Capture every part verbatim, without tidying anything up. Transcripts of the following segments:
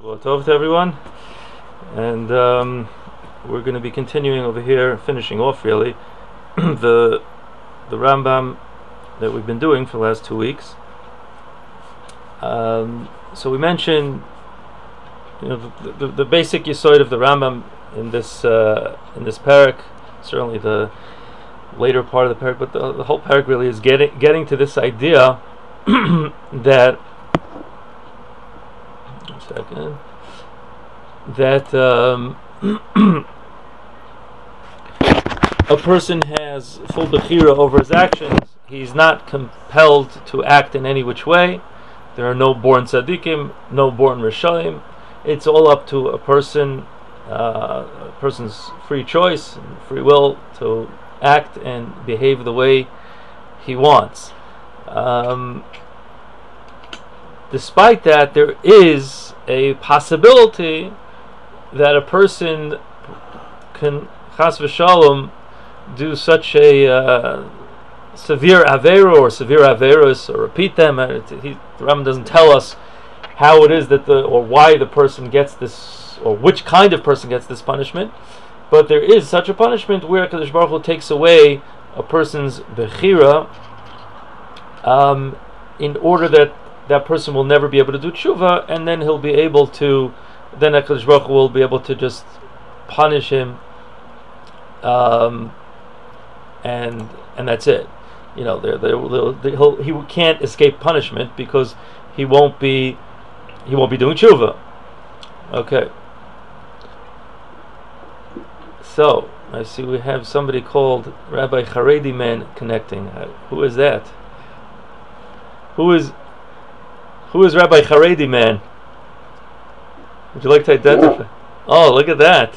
Well, tov to everyone, and um, we're going to be continuing over here, finishing off really the the Rambam that we've been doing for the last two weeks. Um, so we mentioned, you know, the, the, the basic yesod of the Rambam in this uh, in this parak, certainly the later part of the parak, but the, the whole parak really is getting getting to this idea that. Second, that um, a person has full bechira over his actions. He's not compelled to act in any which way. There are no born tzaddikim, no born rishaim. It's all up to a person, uh, a person's free choice, and free will to act and behave the way he wants. Um, despite that, there is a possibility that a person can chas v'shalom do such a uh, severe avera or severe averos or repeat them. And it, he, the Rambam doesn't tell us how it is that the or why the person gets this or which kind of person gets this punishment, but there is such a punishment where Kadosh Baruch Hu takes away a person's bechira um, in order that that person will never be able to do tshuva, and then he'll be able to, then HaKadosh Baruch Hu will be able to just punish him, um, and and that's it. You know, they're, they're, they're, he'll, he can't escape punishment because he won't be he won't be doing tshuva. Okay. So I see we have somebody called Rabbi Haredi Man connecting. Uh, who is that? Who is Who is Rabbi Haredi Man? Would you like to identify? Oh, look at that!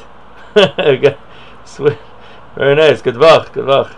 Very nice. Good vach, good vach.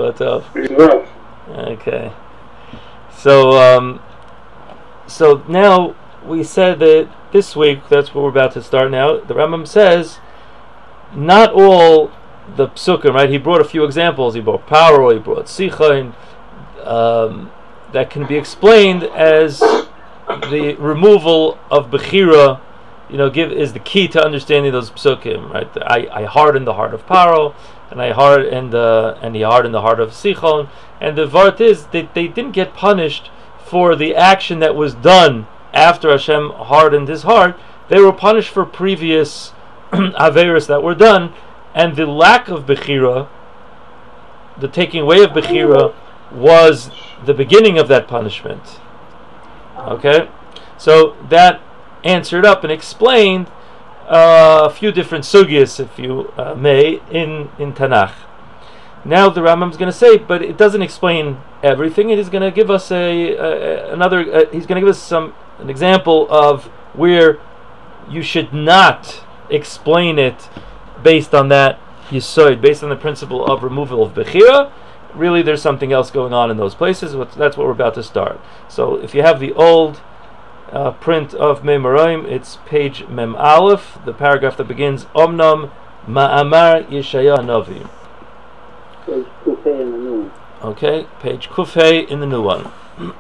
Okay. So, um, so now we said that this week, that's what we're about to start now. The Rambam says not all the psukim, right? He brought a few examples. He brought paro, he brought sicha, um, that can be explained as the removal of bechira, you know, give is the key to understanding those psukim, right? I, I hardened the heart of Paro, and I hard and uh, and he hardened the heart of Sichon, and the vart is that they didn't get punished for the action that was done after Hashem hardened his heart. They were punished for previous averos that were done, and the lack of bechira, the taking away of bechira, was the beginning of that punishment. Okay, so that answered up and explained uh, a few different sugyas, if you uh, may, in, in Tanakh. Now the Rambam is going to say, but it doesn't explain everything. It is going to give us a, a another. Uh, he's going to give us some an example of where you should not explain it based on that yesod, based on the principle of removal of bechira. Really, there's something else going on in those places. That's what we're about to start. So, if you have the old uh, print of Memoraim, it's page Mem Aleph, the paragraph that begins Omnam Ma'amar Yeshaya Novi. Page Kufay in the new one. Okay, page Kufay in the new one.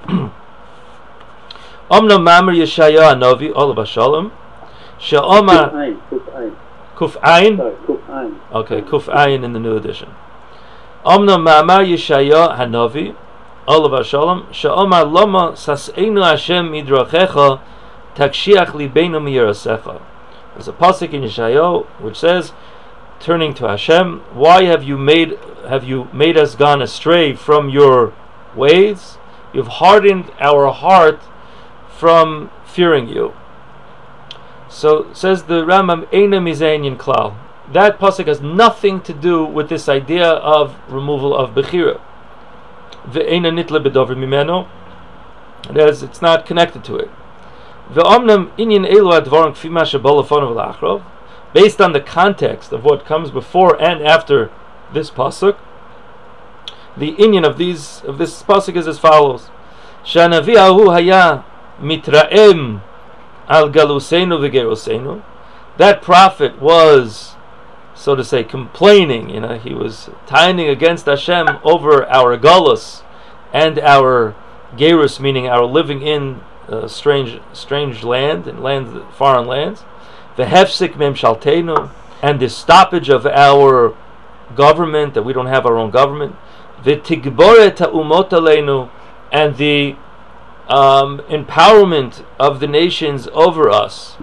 Omnam Ma'amar Yeshaya Novi, Olav Shalom. She'omar Kuf Kuf Ayin. Sorry, Kuf Ayin. Okay, Kuf Ayin in the new edition. Omnam Ma'amar Yeshaya Hanavi, Olav Shalom, She'omar Lama Sas'enu Hashem Midrachecha Takshiach Libeinu Miyerasecha. There's a pasuk in Yeshayahu which says, turning to Hashem, why have you made have you made us gone astray from your ways? You've hardened our heart from fearing you. So says the Rambam, Eina Mizayin Klal. That pasuk has nothing to do with this idea of removal of bechira. Ve'ena nitle bedover mimeno. That is, it's not connected to it. Ve'omnam inyan elu advarim kfi ma shebala fonav la'achrov. Based on the context of what comes before and after this pasuk, the inyan of these of this pasuk is as follows: Shanavi ahu haya mitraem al galuseinu v'geroseinu. That prophet was, so to say, complaining. You know, he was tining against Hashem over our galus and our gerus, meaning our living in uh, strange strange land and lands, foreign lands. The hefsik memshalteinu, and the stoppage of our government, that we don't have our own government. The tigboret ha'umot aleinu, and the um, empowerment of the nations over us.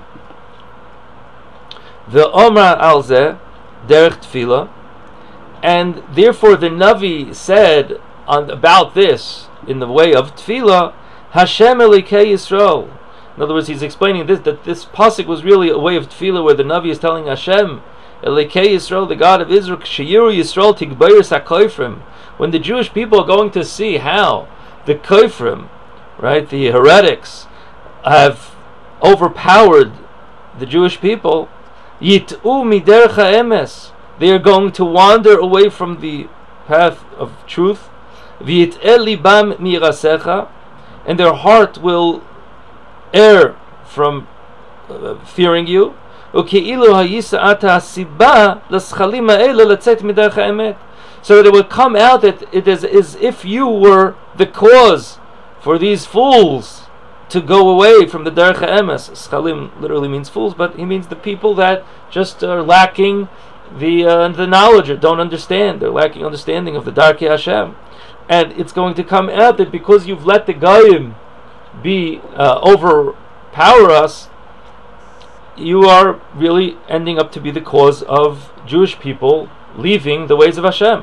The omra alzeh derech tefillah, and therefore the Navi said on, about this in the way of tefillah, Hashem Elikei Yisrael. In other words, he's explaining this, that this pasuk was really a way of tefillah where the Navi is telling Hashem Elikei Yisrael, the God of Israel, Kshiyiru Yisrael Tigbayris HaKoifrim. When the Jewish people are going to see how the Koifrim, right, the heretics, have overpowered the Jewish people, Yit'u miderech ha'emes, they are going to wander away from the path of truth. V'yit'el libam mirasecha, and their heart will err from uh, fearing you. U'ke'ilu hayisa ata hasiba l'schalim ha'ela letzet miderech ha'emet, so that it would come out that it is as if you were the cause for these fools to go away from the derech ha'emes. Schalim literally means fools, but he means the people that just are lacking the uh, the knowledge or don't understand. They're lacking understanding of the Darkei Hashem, and it's going to come out that because you've let the Goyim be uh, overpower us, you are really ending up to be the cause of Jewish people leaving the ways of Hashem.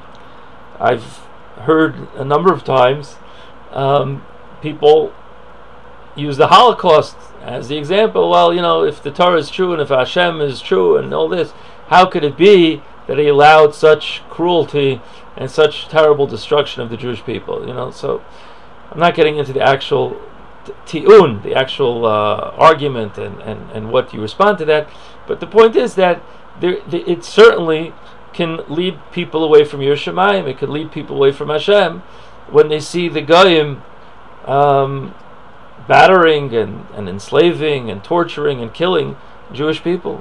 I've heard a number of times um, people use the Holocaust as the example. Well, you know, if the Torah is true and if Hashem is true and all this, how could it be that he allowed such cruelty and such terrible destruction of the Jewish people? You know, so I'm not getting into the actual ti'un, the actual uh, argument and, and, and what you respond to that, but the point is that there, it certainly can lead people away from Yerushalayim. It could lead people away from Hashem when they see the Goyim um, battering and, and enslaving and torturing and killing Jewish people.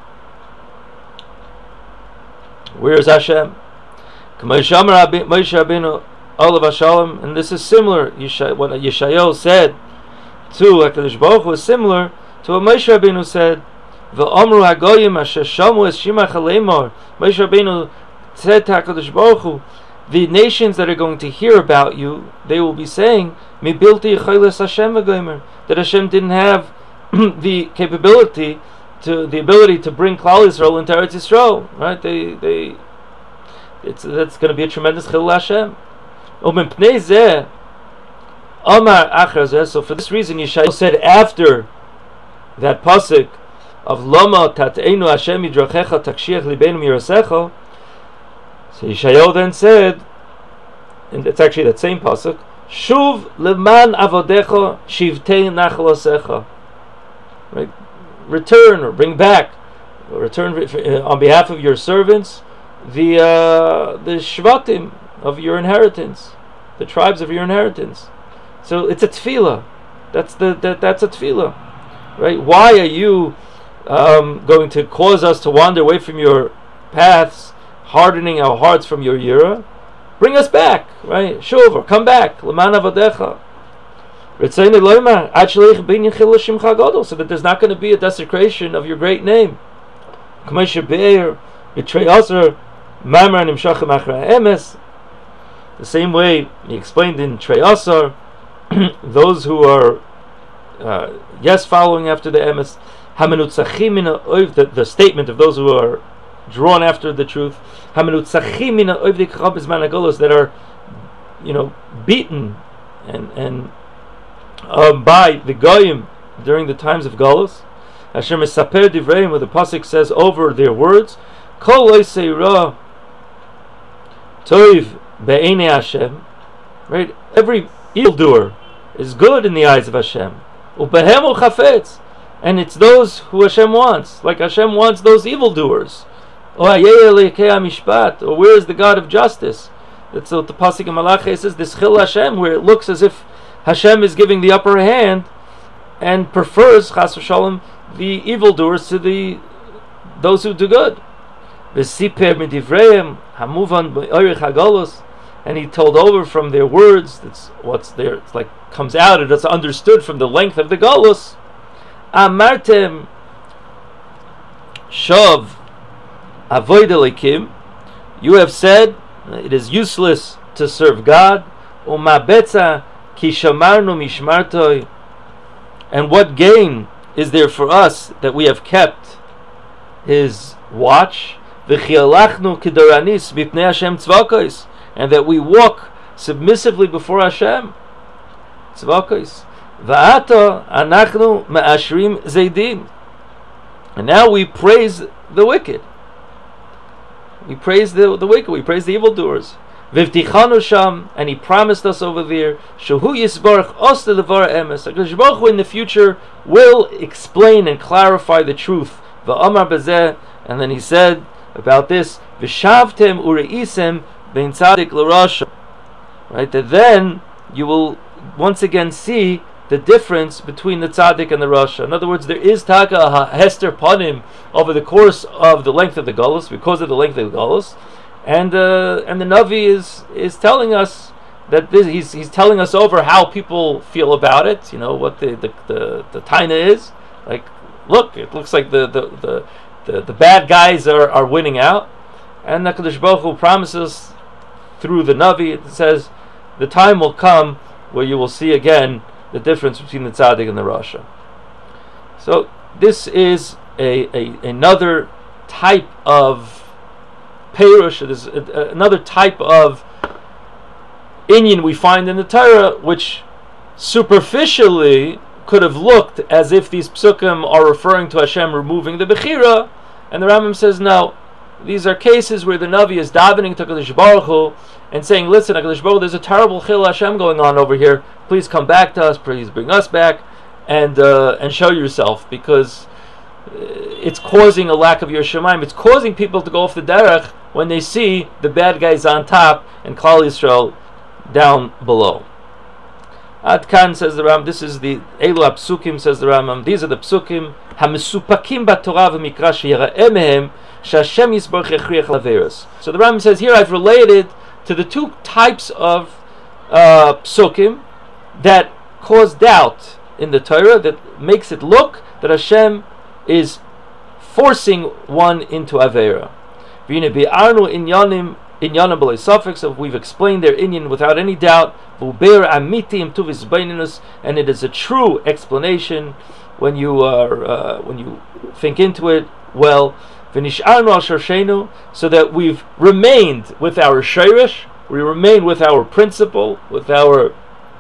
Where is Hashem? Moshe Rabbeinu Olav Hashalom, and this is similar. What Yeshayahu said to HaKadosh Baruch Hu is similar to what Moshe Rabbeinu said. V'omru hagoyim asher shamu es shimach halemor. Moshe Rabbeinu said to HaKadosh Baruch Hu, the nations that are going to hear about you, they will be saying, Mi bilti yicholes Hashem v'goymer, that Hashem didn't have the capability to the ability to bring Klal Yisrael into Eretz Yisrael, right? They, they, it's that's going to be a tremendous chilul Hashem. U'mipnei zeh, Omar achar zeh. So for this reason, Yeshayahu said after that pasuk of Lama Tateinu Hashem Yidrachecha Takshiach Libeinu Mirasecha. So Yeshayahu then said, and it's actually that same pasuk, Shuv leman avodecha shivtei nachlasecha. Right, return or bring back, or return on behalf of your servants the uh, the shvatim of your inheritance, the tribes of your inheritance. So it's a tefillah. That's the that, that's a tefillah, right? Why are you um, going to cause us to wander away from your paths, hardening our hearts from your yira? Bring us back, right? Shuv, or come back. L'man avodecha. So that there's not going to be a desecration of your great name. The same way he explained in Trei Asar, those who are uh, yes following after the emes, the, the statement of those who are drawn after the truth, that are, you know, beaten and and um, by the Goyim during the times of Galus. Asher mesaper divreim, where the pasuk says over their words, Kol loisei ra toiv be'enei Hashem. Right, every evildoer is good in the eyes of Hashem. Ubehem u chafetz, and it's those who Hashem wants, like Hashem wants those evildoers. Or where is the God of justice? That's what the pasuk in Malachi says. This chil Hashem, where it looks as if Hashem is giving the upper hand and prefers chas v'shalom the evildoers to the those who do good. V'siper midivreim hamuvan b'orich hagalus, and he told over from their words. That's what's there. It's like comes out. It's understood from the length of the galus. Amartem shav avoid elikim. You have said it is useless to serve God. Umabetza ki shamarnu mishmartoi. And what gain is there for us that we have kept His watch? V'chialachnu k'doranis mipnei Hashem tzvakos, and that we walk submissively before Hashem. Tzvakos. Va'ata anachnu me'ashrim zeidim. And now we praise the wicked. We praise the, the wicked. We praise the evildoers. V'vtichanu sham, and He promised us over there, Shehu yisbarach os levar emes. HaKadosh Baruch Hu in the future will explain and clarify the truth. V'amar bezeh, and then He said about this, V'shavtem ureisem ben tzadik l'rasha. Right, that then you will once again see the difference between the tzaddik and the rasha. In other words, there is taka a hester panim over the course of the length of the galus, because of the length of the galus, and uh, and the Navi is is telling us that this, he's he's telling us over how people feel about it. You know what the the the, the taina is like. Look, it looks like the the the, the, the bad guys are, are winning out, and HaKadosh Baruch Hu promises through the Navi. It says the time will come where you will see again the difference between the tzaddik and the rasha. So this is a, a another type of perush. It is a, another type of inyan we find in the Torah, which superficially could have looked as if these psukim are referring to Hashem removing the bechira, and the Rambam says no. These are cases where the Navi is davening to HaKadosh Baruch Hu and saying, listen, HaKadosh Baruch Hu, there's a terrible chil Hashem going on over here. Please come back to us. Please bring us back and uh, and show yourself, because it's causing a lack of your Shemaim. It's causing people to go off the derech when they see the bad guys on top and Klal Yisrael down below. Ad Kan, says the Rambam, this is the Elu Psukim, says the Rambam, these are the Psukim HaMesupakim BaTorah VeMikra Sheyira'eh Mehem Shashem Yisbarach Yechriach Laveros. So the Rambam says here, I've related to the two types of uh, Psukim that cause doubt in the Torah, that makes it look that Hashem is forcing one into Avera. V'ine bi'arnu inyanim inyanim b'lei suffix, of we've explained their inyan without any doubt. V'uber amiti im tuvis beininus, and it is a true explanation when you are uh, when you think into it well. V'nish'arnu al sharshenu, so that we've remained with our shayrish, we remain with our principle, with our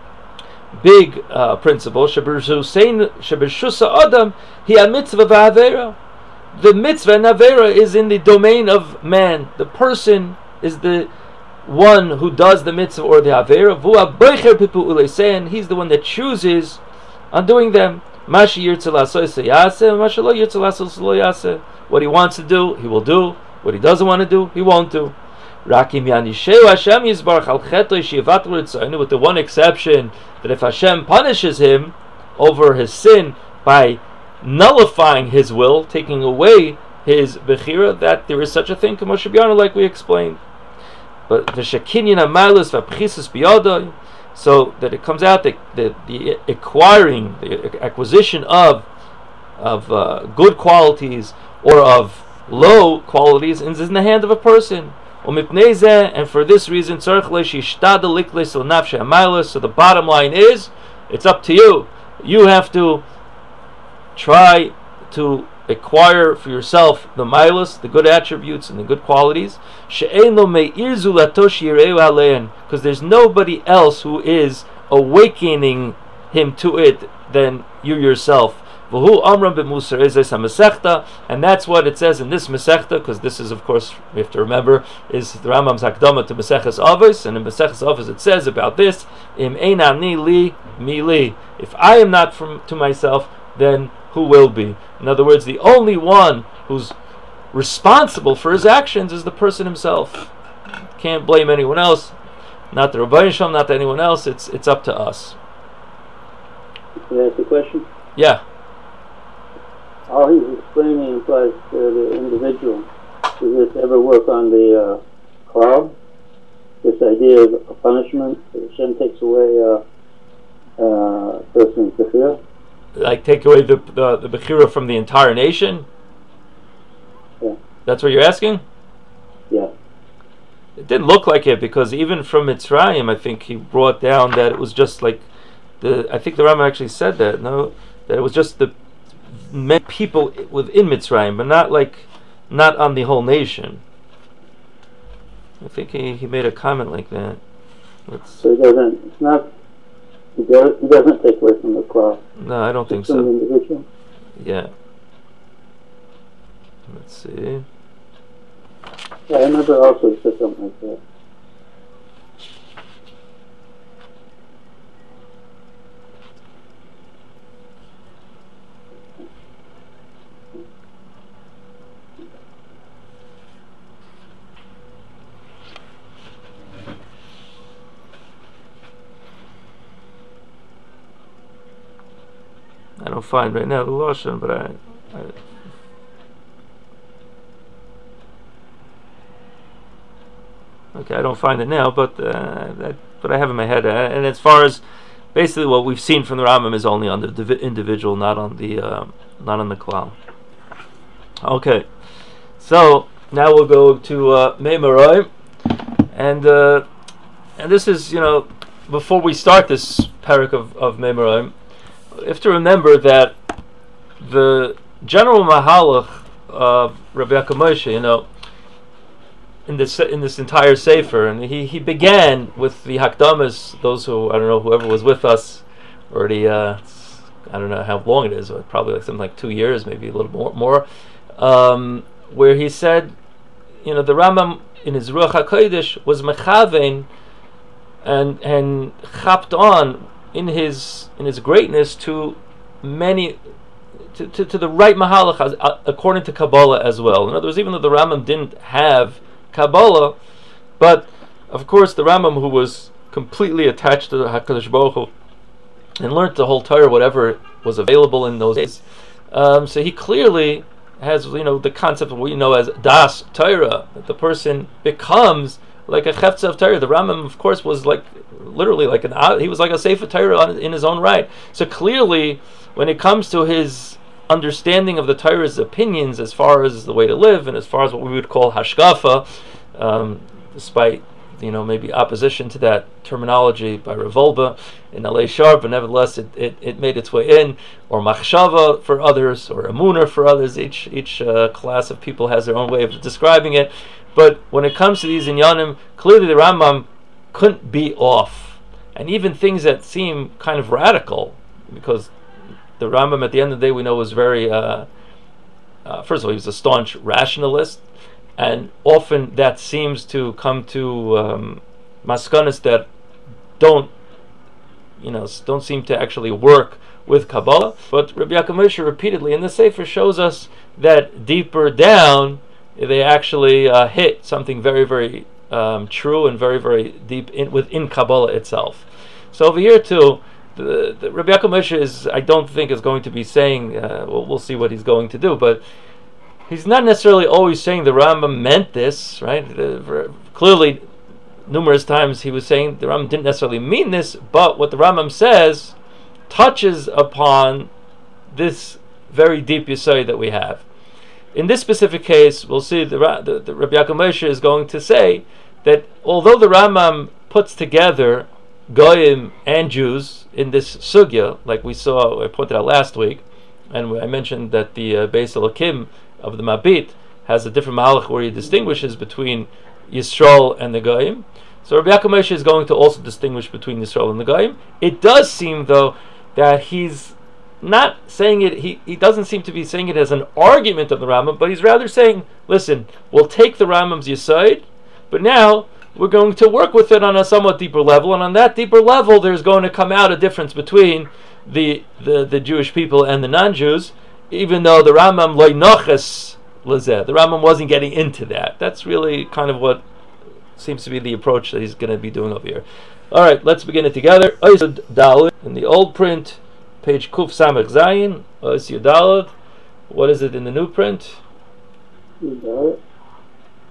big uh, principle. Shebeshusa adam hi a mitzvah v'avera. The mitzvah and avera is in the domain of man. The person is the one who does the mitzvah or the avera. V'ua boicher pipu ulesein. He's the one that chooses on doing them. Mashi yirtze lasois yaseh, mashi lo yirtze lasois lo yaseh. What he wants to do, he will do. What he doesn't want to do, he won't do. Rakim yanisheu Hashem yizbarach al chetoi sheyivatru etzaynu, with the one exception that if Hashem punishes him over his sin by nullifying his will, taking away his bechira, that there is such a thing, Moshe like we explained. But the shekinyan amalus v'apchisus biyadai, so that it comes out that the, the acquiring, the acquisition of of uh, good qualities or of low qualities is in the hand of a person. And for this reason, so the bottom line is, it's up to you. You have to try to acquire for yourself the milas, the good attributes and the good qualities, because there's nobody else who is awakening him to it than you yourself. And that's what it says in this Masechta, because this is, of course, we have to remember, is the Rambam's Hakdama to Maseches Avos, and in Maseches Avos it says about this, Im ein ani li mi li. If I am not from to myself, then who will be? In other words, the only one who's responsible for his actions is the person himself. Can't blame anyone else, not the Rabbi Shalom, not anyone else. It's it's up to us. Can I ask a question? Yeah. All he's explaining implies uh, the individual. Does this ever work on the uh, cloud? this idea of a punishment, that Hashem takes away a uh, uh, person's bechira? Like take away the the, the bechira from the entire nation? Yeah. That's what you're asking? Yeah. It didn't look like it, because even from Mitzrayim, I think he brought down that it was just like the. I think the Rambam actually said that no, that it was just the many people within Mitzrayim, but not like not on the whole nation. I think he, he made a comment like that. Let's, So he doesn't. It's not. He, does, he doesn't take away from the cloth. no, I don't think From the so. individual. Yeah. Let's see. Yeah, I remember also he said something like that. I don't find right now the Lashon, but I, I okay, I don't find it now, but uh, that, but I have in my head. Uh, and as far as basically what we've seen from the Rambam is only on the divi- individual, not on the uh, not on the klal. Okay, so now we'll go to uh, Meimaroi, and uh, and this is, you know, before we start this parak of of Meimaroi, you have to remember that the general mahalach of Rabbi Yaakov Moshe, you know, in this in this entire sefer, and he, he began with the hakdamas. Those who, I don't know, whoever was with us already, uh, I don't know how long it is, but probably like something like two years, maybe a little more, more um, where he said, you know, the Rambam in his Ruach HaKodesh was mechavein and and chapped on in his in his greatness to many. To, to, to the right mahalach as, uh, according to Kabbalah as well. In other words, even though the Rambam didn't have Kabbalah, but of course the Rambam, who was completely attached to the HaKadosh Baruch Hu and learned the whole Torah, whatever was available in those days, um, so he clearly has, you know, the concept of what you know as Das Torah, that the person becomes like a Chefza of Torah. The Rambam, of course, was like literally like an he was like a Sefer Torah in his own right. So clearly, when it comes to his understanding of the Torah's opinions as far as the way to live and as far as what we would call hashkafa, um, despite, you know, maybe opposition to that terminology by Revolba in Alei Shar, but nevertheless it, it, it made its way in, or machshava for others, or emunah for others. Each each uh, class of people has their own way of describing it. But when it comes to these inyanim, clearly the Rambam couldn't be off, and even things that seem kind of radical, because the Rambam, at the end of the day, we know was very, uh, uh, first of all, he was a staunch rationalist, and often that seems to come to um, maskanas that don't, you know, don't seem to actually work with Kabbalah. But Rabbi Yaakov Moshe repeatedly in the Sefer shows us that deeper down, they actually uh, hit something very, very um, true and very, very deep in, within Kabbalah itself. So over here too, The, the Rabbi Yaakov Moshe is, I don't think, is going to be saying, uh, well, we'll see what he's going to do, but he's not necessarily always saying the Rambam meant this, right? Uh, clearly, numerous times he was saying the Rambam didn't necessarily mean this, but what the Rambam says touches upon this very deep yesod that we have. In this specific case, we'll see the, the, the Rabbi Yaakov Moshe is going to say that although the Rambam puts together Goyim and Jews in this sugya, like we saw, I pointed out last week, and I mentioned that the uh, Beis Elokim of the Mabit has a different mahalach where he distinguishes between Yisrael and the Goyim. So Rabbi Yaakov Moshe is going to also distinguish between Yisrael and the Goyim. It does seem, though, that he's not saying it, he, he doesn't seem to be saying it as an argument of the Rambam, but he's rather saying, listen, we'll take the Rambam's Yesod, but now we're going to work with it on a somewhat deeper level, and on that deeper level there's going to come out a difference between the the, the Jewish people and the non-Jews, even though the Rambam loy noches lezeh, the Rambam wasn't getting into that. That's really kind of what seems to be the approach that he's going to be doing over here. Alright, let's begin it together. Ois Dalet, in the old print, page Kuf Samach Zayin, Ois Dalet. What is it in the new print?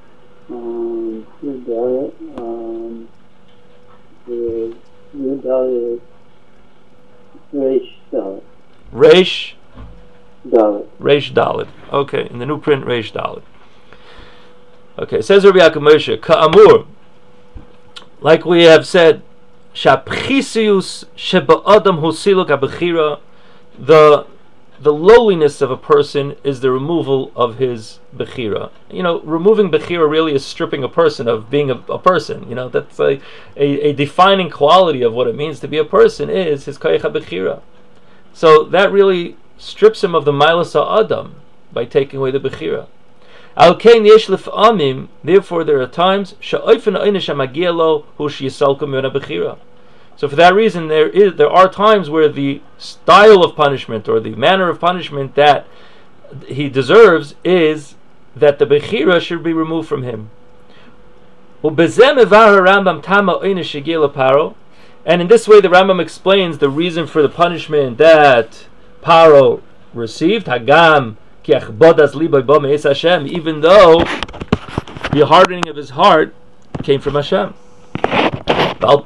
Um, Yud Dalet, um, the Yud Dalet, Reish Dalet. Reish Dalet. Reish Dalet. Okay, in the new print, Reish Dalet. Okay, says Rabbi Yaakov Moshe, Ka'amur, like we have said, Shapchisius Sheba'adam Husiluk Abechira, the the lowliness of a person is the removal of his Bechira. You know, removing Bechira really is stripping a person of being a, a person. You know, that's a, a, a defining quality of what it means to be a person is his Koyach HaBechira. So that really strips him of the Milas HaAdam by taking away the Bechira. Al Kain Yesh Lef'amim, therefore there are times Sha'oifen Einish HaMagia Lo Hu Sheyisalkum Yon HaBechira. So for that reason, there is there are times where the style of punishment or the manner of punishment that he deserves is that the Bechira should be removed from him. And in this way, the Rambam explains the reason for the punishment that Paro received, Hagam even though the hardening of his heart came from Hashem. Oh,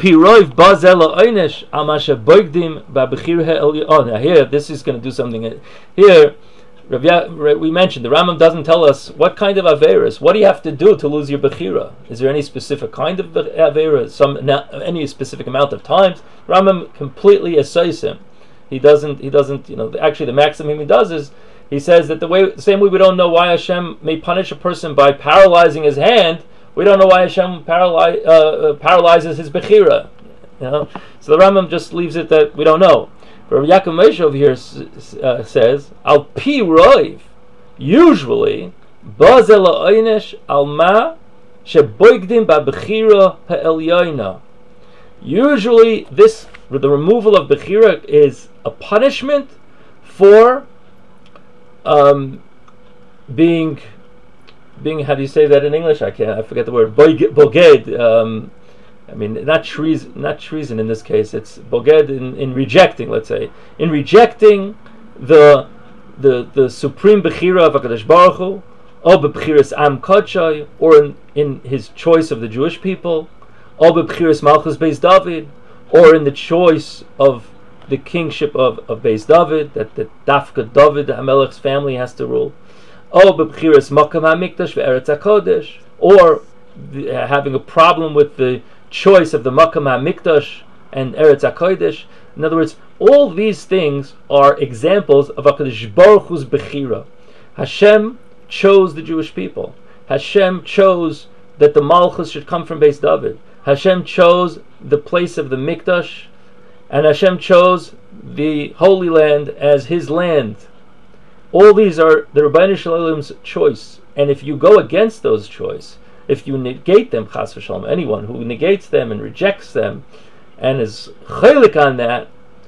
now here, this is going to do something. Here, we mentioned, the Rambam doesn't tell us what kind of Averas. What do you have to do to lose your Bechira? Is there any specific kind of Avera? Some, any specific amount of times? Rambam completely assays him. He doesn't, he doesn't, you know, actually the maximum he does is, he says that the way, the same way we don't know why Hashem may punish a person by paralyzing his hand, we don't know why Hashem paraly- uh, paralyzes his Bechira. You know? So the Rambam just leaves it that we don't know. But Rabbi Yaakov Moshe over here uh, says, Al pi roiv, usually, bazel ha'onesh al ma sheboigdim ba'bechira ha'elyoina. Usually, this, the removal of Bechira is a punishment for um, being... being, how do you say that in English? I can't, I forget the word. Boged. Um, I mean, not treason, not treason in this case. It's boged in, in rejecting, let's say. In rejecting the the the supreme Bechira of HaKadosh Baruch Hu, or Bechiras Am Kodshai, or in, in his choice of the Jewish people, or Bechiras Malchus Beis David, or in the choice of the kingship of, of Beis David, that the Dafka David, the HaMelech's family, has to rule. Or b'bchiras makam hamikdash ve'eretz hakodesh, or the, uh, having a problem with the choice of the makam hamikdash and eretz hakodesh. In other words, all these things are examples of HaKadosh Baruch Hu's bechira. Hashem chose the Jewish people. Hashem chose that the Malchus should come from Beis David. Hashem chose the place of the mikdash, and Hashem chose the Holy Land as His land. All these are the Rabbeinu Shalom's choice, and if you go against those choice, if you negate them, Chas v'Shalom, anyone who negates them and rejects them, and is chaylik on that,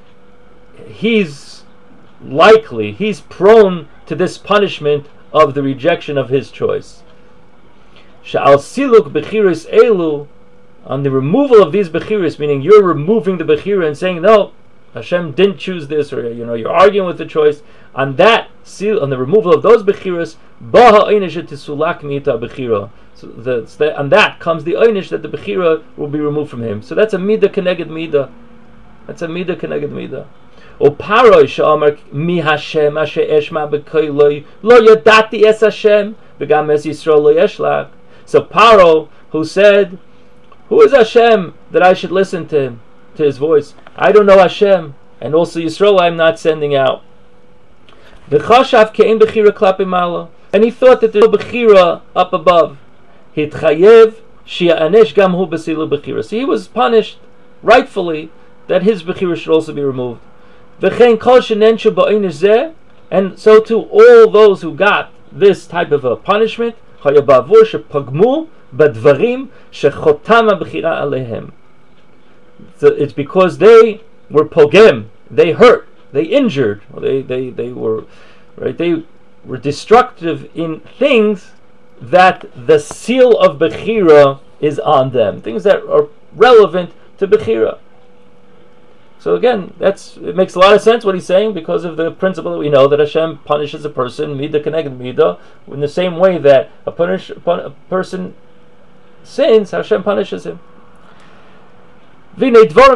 he's likely, he's prone to this punishment of the rejection of his choice. Sha'al siluk bechiris elu, on the removal of these bechiris, meaning you're removing the bechira and saying, no, Hashem didn't choose this, or you know, you're arguing with the choice. On that seal, on the removal of those bechiras, baha einish tisulak mita bechira. So that's the, on that comes the einish that the bechira will be removed from him. So that's a mida keneged mida. That's a mida keneged mida. O paroi she'amar mi Hashem asher eshma b'koiloi lo yadati es Hashem v'gam es Yisrael lo yeshlach. So Paro, who said, who is Hashem that I should listen to him, to his voice? I don't know Hashem, and also Yisrael I'm not sending out. And he thought that there's no bechira up above. So he was punished rightfully that his bechira should also be removed. And so too all those who got this type of a punishment, so it's because they were pogem, they hurt, they injured, they, they, they were right, they were destructive in things that the seal of Bechira is on them, things that are relevant to Bechira. So again, that's it makes a lot of sense what he's saying because of the principle that we know that Hashem punishes a person, Midah Keneged Midah, in the same way that a, punish, a person sins, Hashem punishes him. These things the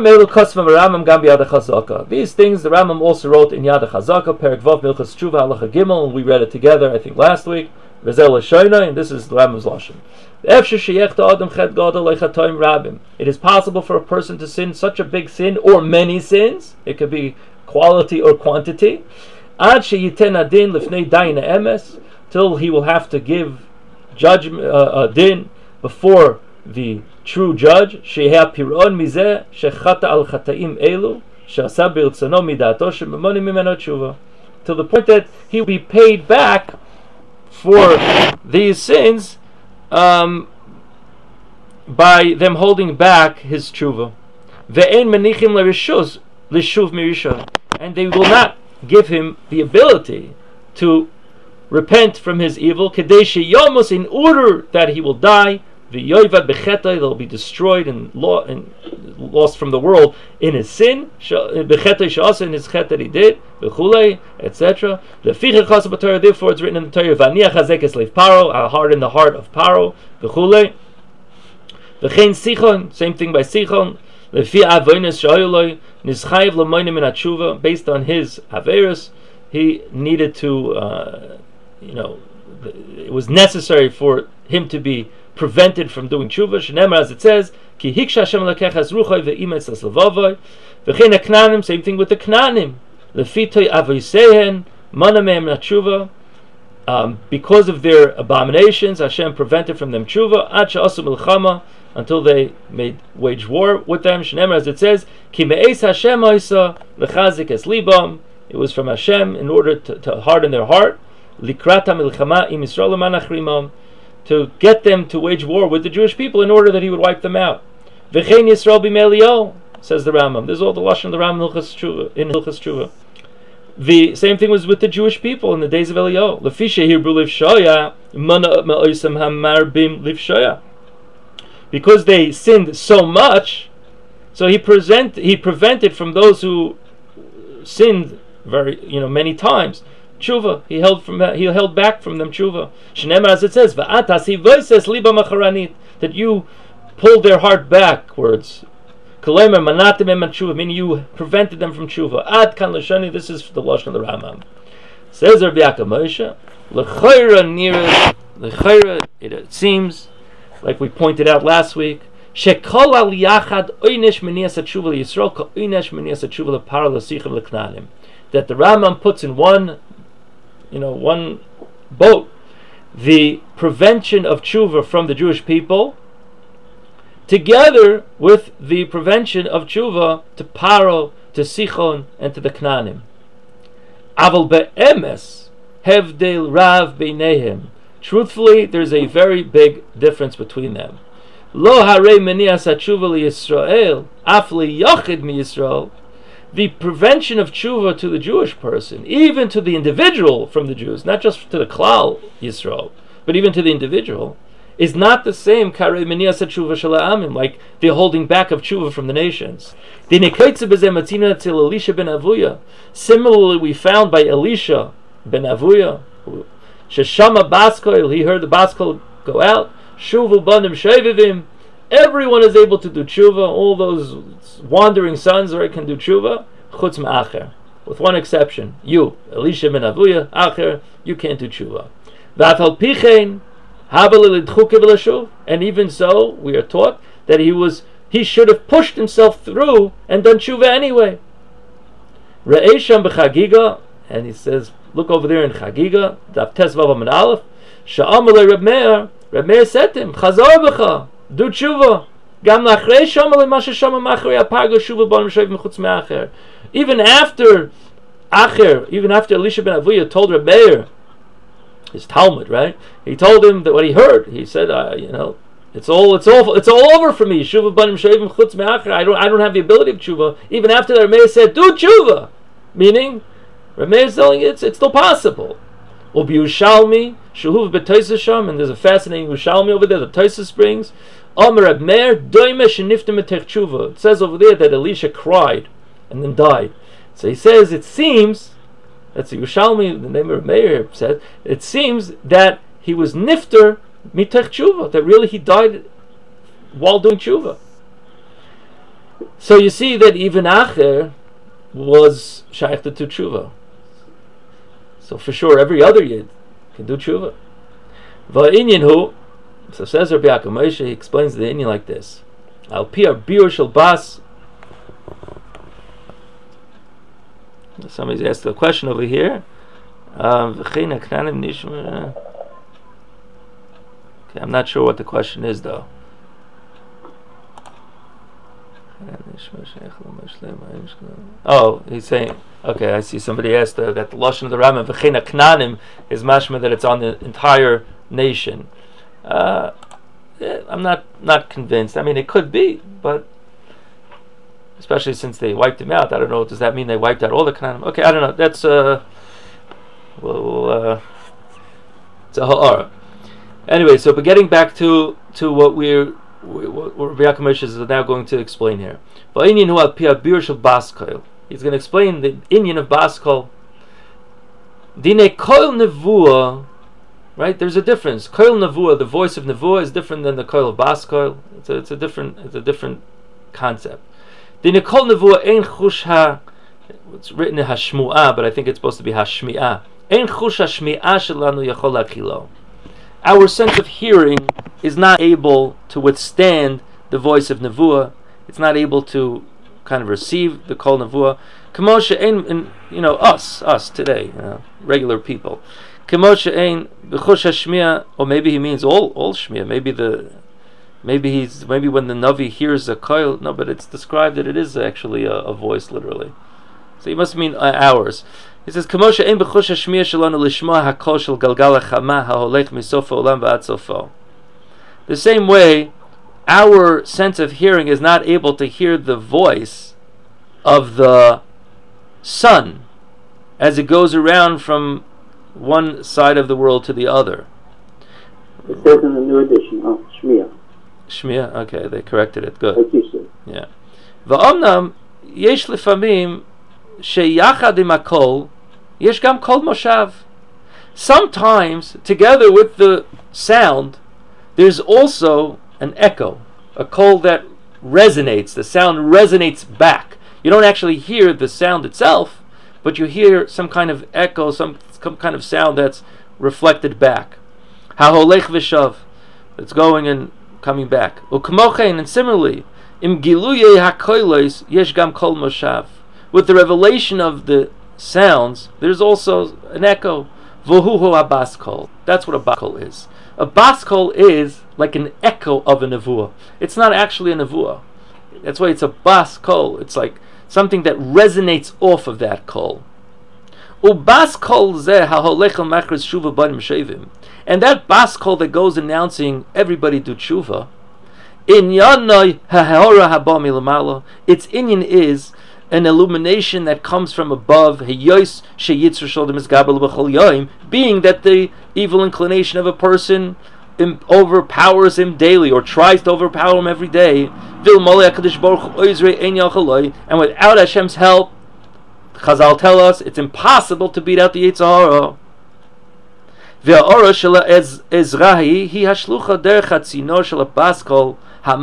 Rambam also wrote in Yad HaChazaka, Perek Vav Milchas Tshuva Halacha Gimel, and we read it together, I think, last week. And this is the Rambam's lashon. It is possible for a person to sin such a big sin or many sins. It could be quality or quantity. Till he will have to give judgment, uh, uh, din before the true judge. Till the point that he will be paid back for these sins um, by them holding back his tshuva. And they will not give him the ability to repent from his evil, in order that he will die, they'll be destroyed and, lo- and lost from the world in his sin, in his chet that he did, et cetera. Therefore, it's written in the Torah, Paro, I'll harden the heart of Paro, same thing by Sichon, based on his averos, he needed to, uh, you know, it was necessary for him to be prevented from doing tshuva. Shenemar, as it says, Ki hiksha Hashem lekechas ruchay ve'imetz l'slavavai. V'chein ha'knanim, same thing with the knanim. Lefitoi avoisehen, mana mehem tshuva. Um, because of their abominations, Hashem prevented from them tshuva. Ad she'asu milchama, until they made wage war with them. Shenemar, as it says, Ki me'es Hashem ha'isa lechazik es libam. It was from Hashem in order to, to harden their heart. Likrata milchama im Yisrael manachrimam, to get them to wage war with the Jewish people in order that he would wipe them out. V'chein Yisrael b'me'elio, says the Rambam. This is all the lashon of the Rambam in Hilchas Tshuva. The same thing was with the Jewish people in the days of Eliyahu. Lefisha hirbu livshoya, mana ma'oisam hamarbim livshoya. Because they sinned so much, so he present he prevented from those who sinned very, you know, many times. Tshuva, he held from he held back from them tshuva. Shenemar, as it says, va'atasi voices liba macharanit, that you pulled their heart backwards. Kalemer manatim em tshuva, meaning you prevented them from tshuva. Ad kan l'shani, this is the lashon of the Rambam. Says Rabbi Yaakov Moshe, l'chayra nira, l'chayra, it seems, like we pointed out last week, shekol al yachad oynesh menias tshuva l'Yisrael ka oynesh menias tshuva l'paro l'sichim l'knanim, that the Rambam puts in one, you know, one boat, the prevention of tshuva from the Jewish people, together with the prevention of tshuva to Paro, to Sichon, and to the Knanim. Aval be'emes hevdel rav beinehem. Truthfully, there's a very big difference between them. Lo harei menias tshuva liYisrael, af liyachid mi Yisrael. The prevention of tshuva to the Jewish person, even to the individual from the Jews, not just to the klal Yisrael, but even to the individual, is not the same karei menias tshuva shel ha'amim, like the holding back of tshuva from the nations. Similarly, we found by Elisha ben Avuya, sheshama baskoil, he heard the baskoil go out, shuvu banim shevivim. Everyone is able to do tshuva. All those wandering sons right, can do tshuva. Chutz ma'acher, with one exception. You, Elisha ben Avuya, acher, you can't do tshuva. V'afal pichein, and even so, we are taught that he was he should have pushed himself through and done tshuva anyway. Re'esham b'chagiga, and he says, look over there in Chagiga, Daf Tes Vav Amud Aleph. Sha'amalei Reb Meir, Reb Meir said to him, Chazor b'cha, do tshuva. Gam lachrei shamalei masha shama machrei apargo tshuva banim shayv mechutz me'acher. Even after Acher, even after Elisha ben Avuya told Reb Meir, his Talmud, right? He told him that what he heard. He said, uh, you know, it's all, it's all, it's all over for me. Tshuva banim shayv mechutz me'acher. I don't, I don't have the ability of tshuva. Even after that, Reb Meir said, do tshuva, meaning Reb Meir is telling you it's, it's still possible. Ubi Yerushalmi, Shuhuv b'Toisa Sham, and there's a fascinating Yerushalmi over there, the Toisa Springs. Omer Reb Meir, Doime sheniftem etech tshuva. It says over there that Elisha cried and then died. So he says, it seems, that's the Yerushalmi, the name of Reb Meir said, it seems that he was nifter mitech tshuva, that really he died while doing tshuva. So you see that even Acher was shaykh to tshuva. So for sure, every other yid can do tshuva. Va'inyan hu, so says Rabbi Yaakov Moshe, he explains the inyan like this: Al pi biur shel bas. Somebody's asked a question over here. Um, okay, I'm not sure what the question is though. Oh, he's saying, okay, I see somebody asked uh, that the lashon of the Rambam v'chena knanim is mashma that it's on the entire nation. Uh, yeah, I'm not not convinced. I mean, it could be, but especially since they wiped him out, I don't know. Does that mean they wiped out all the knanim? Okay, I don't know. That's uh, well, uh, it's a ha'ara. Anyway, so but getting back to to what we're what Rabbi Yaakov Moshe is now going to explain here. He's going to explain the inyan of Baskol. Dine koil nevuah, right? There's a difference. Koil nevuah, the voice of nevuah, is different than the koil of Baskol. It's a, it's a different, it's a different concept. Dine koil nevuah ein chush ha. It's written in hashmuah, but I think it's supposed to be hashmiah. Ein chush hashmiah shelanu yachol achilo. Our sense of hearing is not able to withstand the voice of nevuah. It's not able to kind of receive the kol nevuah. Kamosha ein, you know, us, us today, you know, regular people. Kamosha ein b'chush hashmiya, or maybe he means all, all shmiya. Maybe the, maybe he's, maybe when the navi hears a kol, no, but it's described that it is actually a, a voice, literally. So he must mean uh, ours. He says, "Kamosha ein b'chush hashmiya shelanu lishma hakol shel galgal hachama haholech misofo olam v'ad sofo." The same way, our sense of hearing is not able to hear the voice of the sun as it goes around from one side of the world to the other. It says in the new edition, oh, Shmiya. Shmiya, okay, they corrected it. Good. Like you said. Yeah. Va'omnam yesh lefamim sheyachad im hakol yesh gam kol moshav. Sometimes, together with the sound, there's also an echo, a kol that resonates. The sound resonates back. You don't actually hear the sound itself, but you hear some kind of echo, some, some kind of sound that's reflected back. Ha-holech v'shav, it's going and coming back. U'kmochein, and similarly, im giluye ha-koilos yesh gam kol moshav. With the revelation of the sounds, there's also an echo. Vohuho ha-bas kol. That's what a bas kol is. A bas kol is like an echo of a nevuah. It's not actually a nevuah. That's why it's a bas kol. It's like something that resonates off of that kol. Ubas kol zeh haholech machris shuva banim shevim. And that bas kol that goes announcing everybody do tshuva, inyanoi hahora haba milamala. Its inyan is an illumination that comes from above, being that the evil inclination of a person overpowers him daily, or tries to overpower him every day. And without Hashem's help, Chazal tell us, it's impossible to beat out the Yetzer Hara.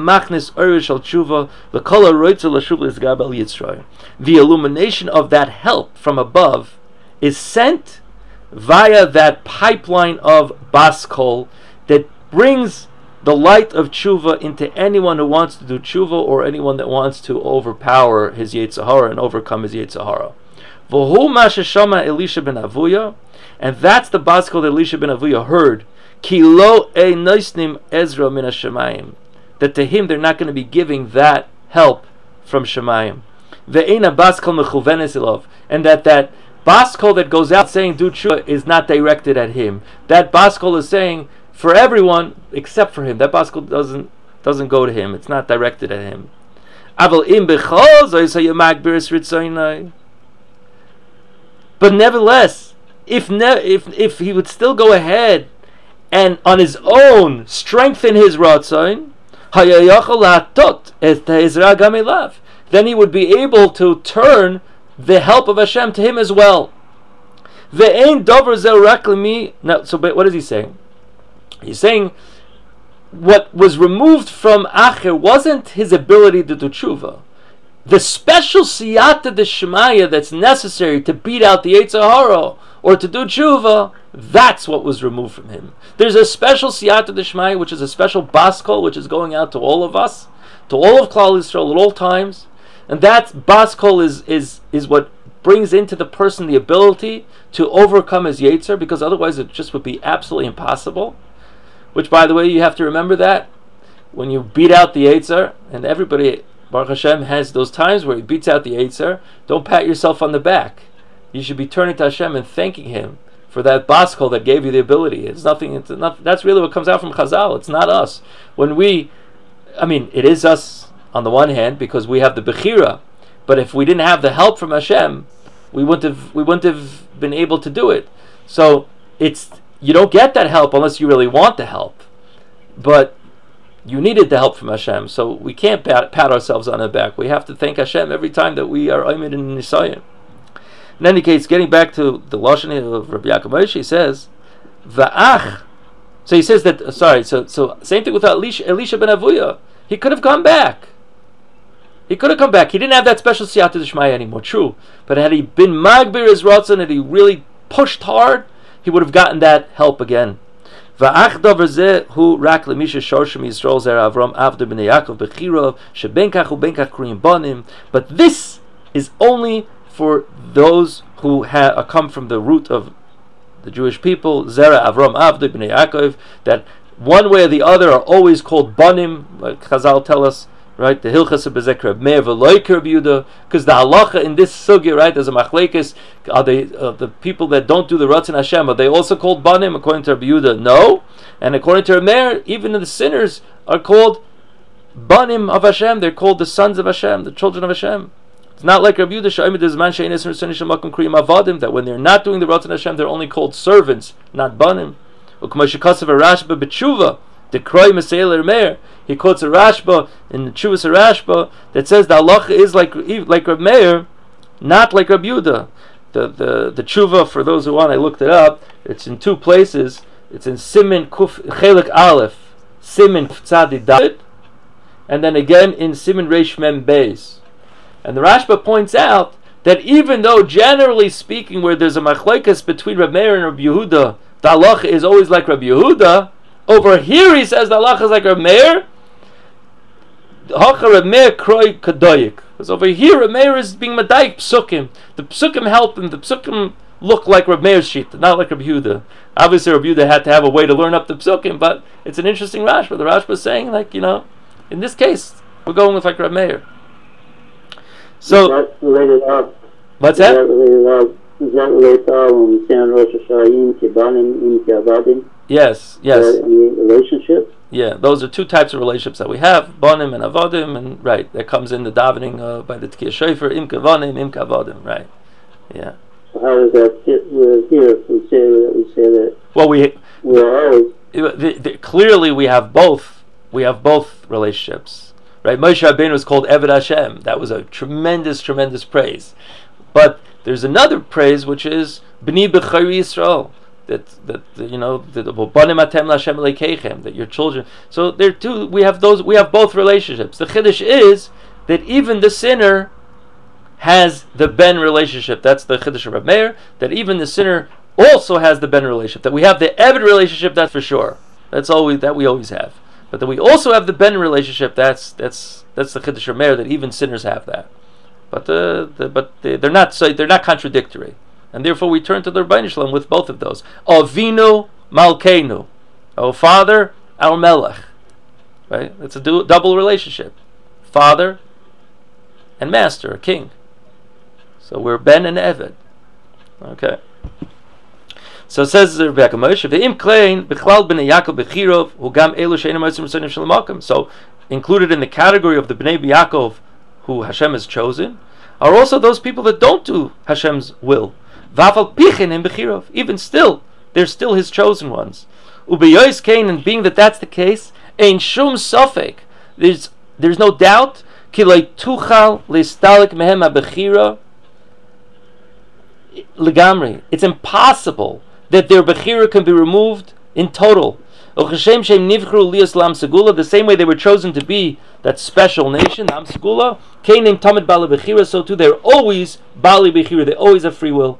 The illumination of that help from above is sent via that pipeline of baskol that brings the light of tshuva into anyone who wants to do tshuva, or anyone that wants to overpower his Yetzer Hara and overcome his Yetzer Hara. V'hu ma sheshama Elisha ben Avuya, and that's the baskol that Elisha ben Avuya heard. Ki lo e noisnim Ezra min hashamayim, that to him they're not going to be giving that help from Shemayim. Ve'ena baskol mechuvenes ilav, and that that baskol that goes out saying do tshuva is not directed at him. That baskol is saying for everyone except for him. That baskol doesn't doesn't go to him. It's not directed at him. Aval im bechol zoysa yemagbiris ritzoynai. But nevertheless, if ne- if if he would still go ahead and on his own strengthen his ratzon, then he would be able to turn the help of Hashem to him as well. Now, so what is he saying? He's saying what was removed from Acher wasn't his ability to do tshuva. The special siyata d'shmaya that's necessary to beat out the Yetzer Hara or to do tshuva, that's what was removed from him. There's a special siyata d'shmaya, which is a special baskol, which is going out to all of us, to all of Klal Yisrael at all times, and that baskol is is is what brings into the person the ability to overcome his Yetzer, because otherwise it just would be absolutely impossible. Which, by the way, you have to remember that when you beat out the Yetzer, and everybody, Baruch Hashem, has those times where he beats out the Yetzer, don't pat yourself on the back. You should be turning to Hashem and thanking Him for that baskol that gave you the ability. It's nothing. It's not. That's really what comes out from Chazal. It's not us. When we, I mean, it is us on the one hand because we have the bechira, but if we didn't have the help from Hashem, we wouldn't have. We wouldn't have been able to do it. So it's. You don't get that help unless you really want the help. But you needed the help from Hashem, so we can't pat, pat ourselves on the back. We have to thank Hashem every time that we are Oymid in Nisayim. In any case, getting back to the Lashon of Rabbi Yaakov Moshe, he says, Va'ach. So he says that, uh, sorry, so so same thing with Elisha, Elisha ben Avuya. He could have gone back. He could have come back. He didn't have that special siyata d'shmaya anymore, true. But had he been magbir his ratzon, had he really pushed hard, he would have gotten that help again. But this is only for those who have come from the root of the Jewish people, Zera Avram Avdu b'nei Yaakov, that one way or the other are always called banim, like Chazal tell us, right? The Hilchas of Bezek Reb Meir v'loik Reb Yehuda, because the halacha in this sugya, right, there's a machlekes. Are they uh, the people that don't do the Ratzon Hashem? Are they also called banim according to Reb Yehuda? No, and according to Reb Meir, even the sinners are called banim of Hashem. They're called the sons of Hashem, the children of Hashem. It's not like Reb Yehuda that when they're not doing the Ratzon Hashem, they're only called servants, not banim. The Kroy Meseil Meir, he quotes a Rashba in the Chuvas Rashba that says the halacha is like like Reb Meir, not like Reb Yehuda. The the the Chuva, for those who want, I looked it up. It's in two places. It's in Simin Kuf Chelik Aleph, Simin Tzadi Dalet, and then again in Simin Reish Mem Beis. And the Rashba points out that even though generally speaking, where there's a machlekes between Reb Meir and Reb Yehuda, the halacha is always like Reb Yehuda. Over here he says the halacha is like Reb Meir. Hacha Reb Meir kroy kadoyik. Because over here Reb Meir is being madayik psukim. The psukim help him. The psukim look like Reb Meir's sheet, not like Reb Yehuda. Obviously Reb Yehuda had to have a way to learn up the psukim, but it's an interesting Rashba. The Rashba is saying, like, you know, in this case we're going with like Reb Meir. So that's related up. What's is that? that related up? Is that related up when we say on Rosh Hashanah kibanim im kiavadim? Yes, yes. Is that any relationship? Yeah, those are two types of relationships that we have, banim and avodim, and right, that comes in the davening uh, by the Tkiyah Shofar, im kavanim, im kavadim, right? Yeah. So how does that fit with here? If we say that, we say that. Well, we we're always the, the, clearly we have both. We have both relationships, right? Moshe Rabbeinu was called Eved Hashem. That was a tremendous, tremendous praise. But there's another praise which is B'ni B'chari Yisrael. That that you know that that your children. So there too we have those. We have both relationships. The chiddush is that even the sinner has the ben relationship. That's the chiddush of Reb Meir. That even the sinner also has the ben relationship. That we have the eved relationship. That's for sure. That's always that we always have. But that we also have the ben relationship. That's that's that's the chiddush of Meir. That even sinners have that. But the, the but the, they're not so they're not contradictory. And therefore we turn to the Rebbeinu Shalom with both of those. Avinu Malkeinu. Our Father, our Melech. Right? It's a du- double relationship. Father and Master, a King. So we're Ben and Eved. Okay. So it says Rebbe Moshe, Ve'im klein b'chlal b'nei Yaakov b'chirov hu gam elu she'enim motzim risonim shel makom. So included in the category of the Bnei Yaakov who Hashem has chosen are also those people that don't do Hashem's will. Even still, they're still His chosen ones. Ubeyois Kain, and being that that's the case, ein shum sofek. There's there's no doubt. Kilei tuchal leistalik mehem abechira legamri. It's impossible that their bechira can be removed in total. The same way they were chosen to be that special nation, Am Segula, Kain Tamid Bali Bechira, so too they're always Bali Bechira, they always have free will.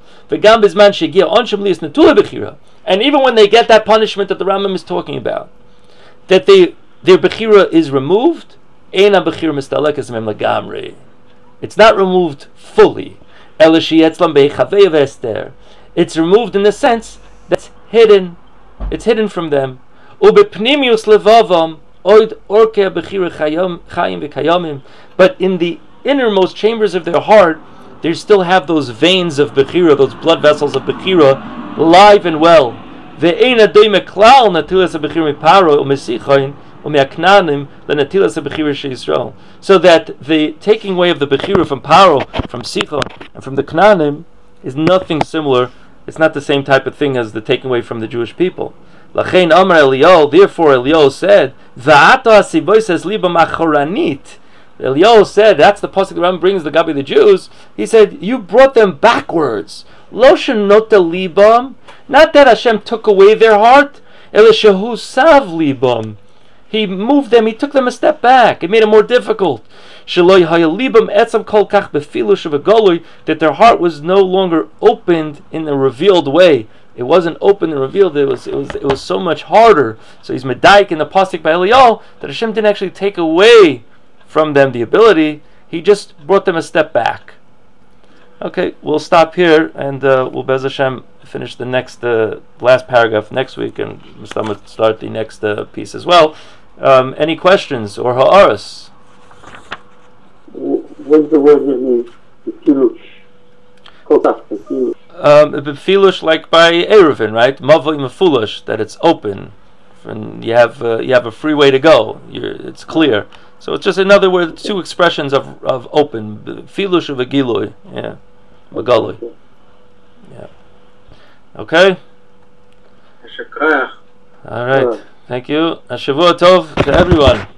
And even when they get that punishment that the Rambam is talking about, that they their Bechira is removed, it's not removed fully. It's removed in the sense that's hidden. It's hidden from them. But in the innermost chambers of their heart, they still have those veins of Bechira, those blood vessels of Bechira, alive and well. So that the taking away of the Bechira from Paro, from Sichon, and from the Knanim is nothing similar. It's not the same type of thing as the taking away from the Jewish people. Lachein Amar Eliyahu, therefore Eliyahu said, Va'ata asiboy says liba machoranit. Eliyahu said, that's the pasuk the Rambam brings the Gabi the Jews. He said, you brought them backwards. Lo shenota libam, not that Hashem took away their heart, ele shehu sav libam. He moved them, he took them a step back. It made it more difficult. That their heart was no longer opened in a revealed way. It wasn't open and revealed. It was it was it was so much harder. So he's medaik in the pasuk by Eliyahu that Hashem didn't actually take away from them the ability. He just brought them a step back. Okay, we'll stop here and uh, we'll Bez Hashem finish the next uh, last paragraph next week, and we'll start the next uh, piece as well. Um, any questions or ha'aras? What's the word that means? Filush. Um, Filush, like by Eruvin, right? Mavoi mefulush, that it's open, and you have uh, you have a free way to go. You're, it's clear. So it's just another word, two expressions of of open. Filush of a gilui, yeah, magalui. Yeah. Okay. All right. Thank you. A Shavua Tov to everyone.